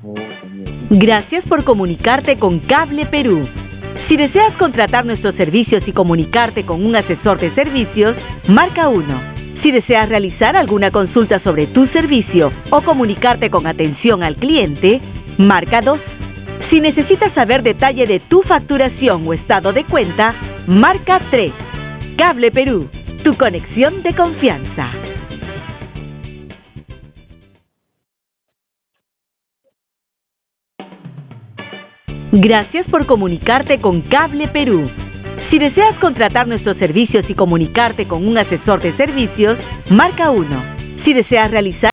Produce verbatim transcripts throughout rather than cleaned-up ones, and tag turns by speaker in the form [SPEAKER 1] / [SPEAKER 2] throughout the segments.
[SPEAKER 1] Gracias por comunicarte con Cable Perú. Si deseas contratar nuestros servicios y comunicarte con un asesor de servicios, marca uno. Si deseas realizar alguna consulta sobre tu servicio o comunicarte con atención al cliente, marca dos. Si necesitas saber detalle de tu facturación o estado de cuenta, marca tres. Cable Perú, tu conexión de confianza. Gracias por comunicarte con Cable Perú. Si deseas contratar nuestros servicios y comunicarte con un asesor de servicios, marca uno. Si deseas realizar...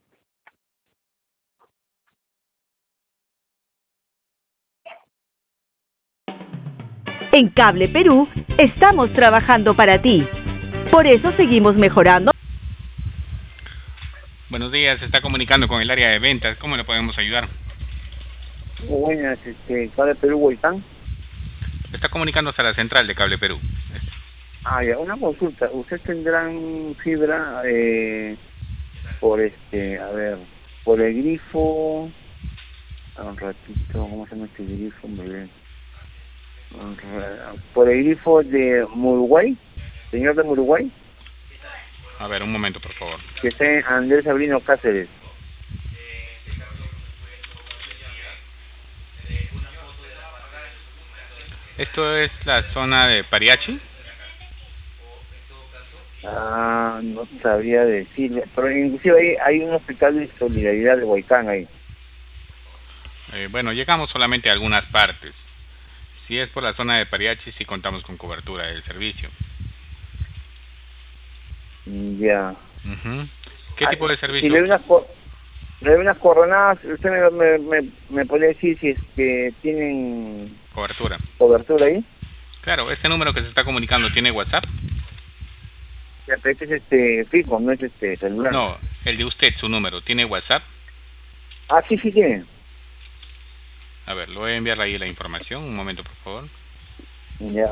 [SPEAKER 1] En Cable Perú, estamos trabajando para ti. Por eso seguimos mejorando.
[SPEAKER 2] Buenos días, se está comunicando con el área de ventas. ¿Cómo le podemos ayudar?
[SPEAKER 3] Buenas, este, Cable Perú, Huaytán.
[SPEAKER 2] Está comunicándose a la central de Cable Perú.
[SPEAKER 3] Ah, ya, una consulta. ¿Ustedes tendrán fibra eh, por este, a ver, por el grifo? A un ratito, ¿cómo se llama este grifo? Hombre? Por el grifo de Muruguay, señor de Muruguay.
[SPEAKER 2] A ver, un momento, por favor.
[SPEAKER 3] Que está en Andrés Sabrino Cáceres.
[SPEAKER 2] ¿Esto es la zona de Pariachi?
[SPEAKER 3] Ah, no sabría decirle, pero inclusive hay, hay un hospital de solidaridad de Huaycán ahí.
[SPEAKER 2] Eh, bueno, llegamos solamente a algunas partes. Si es por la zona de Pariachi, sí contamos con cobertura del servicio.
[SPEAKER 3] Ya.
[SPEAKER 2] Uh-huh. ¿Qué
[SPEAKER 3] ah,
[SPEAKER 2] tipo de servicio?
[SPEAKER 3] Si le doy unas, co le doy unas coronadas, usted me, me, me, me puede decir si es que tienen
[SPEAKER 2] cobertura.
[SPEAKER 3] ¿Cobertura ahí?
[SPEAKER 2] Claro, este número que se está comunicando, ¿tiene WhatsApp?
[SPEAKER 3] Ya, pero este es este fijo, no es este celular.
[SPEAKER 2] No, el de usted, su número, ¿tiene WhatsApp?
[SPEAKER 3] Ah, sí, sí tiene.
[SPEAKER 2] A ver, le voy a enviar ahí la información. Un momento, por favor.
[SPEAKER 3] Ya.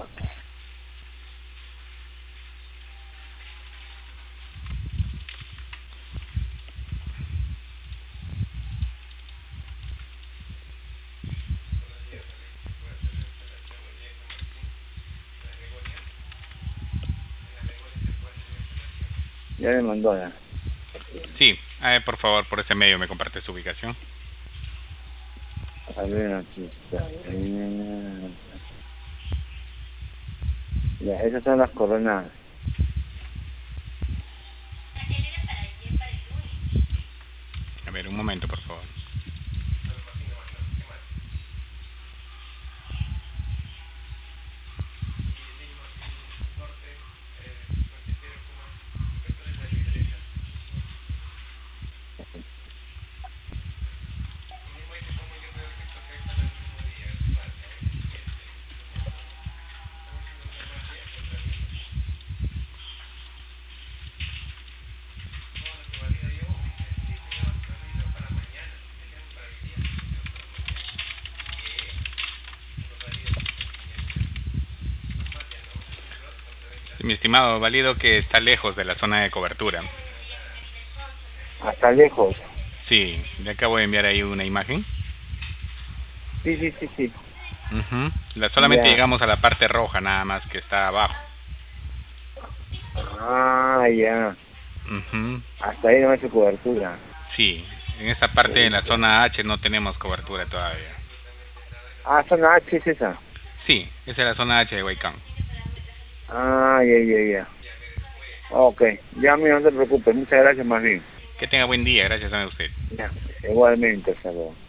[SPEAKER 3] Ya me mandó ya.
[SPEAKER 2] Sí, eh, por favor, por ese medio me comparte su ubicación.
[SPEAKER 3] A ver, aquí está. Ya, esas son las coronadas.
[SPEAKER 2] A ver, un momento, por favor. Mi estimado, válido que está lejos de la zona de cobertura.
[SPEAKER 3] Hasta lejos.
[SPEAKER 2] Sí, le acabo de enviar ahí una imagen.
[SPEAKER 3] Sí, sí, sí, sí.
[SPEAKER 2] Uh-huh. La, solamente
[SPEAKER 3] Ya.
[SPEAKER 2] llegamos a la parte roja nada más que está abajo.
[SPEAKER 3] Ah, ya.
[SPEAKER 2] Uh-huh.
[SPEAKER 3] Hasta ahí no hay cobertura.
[SPEAKER 2] Sí, en esa parte de la zona H no tenemos cobertura todavía.
[SPEAKER 3] Ah, zona H es esa.
[SPEAKER 2] Sí, esa es la zona H de Huaycán.
[SPEAKER 3] Ah, ya, ya, ya. Ok, ya, mira, no te preocupes. Muchas gracias, más bien.
[SPEAKER 2] Que tenga buen día, gracias a usted.
[SPEAKER 3] Ya, igualmente, hasta luego.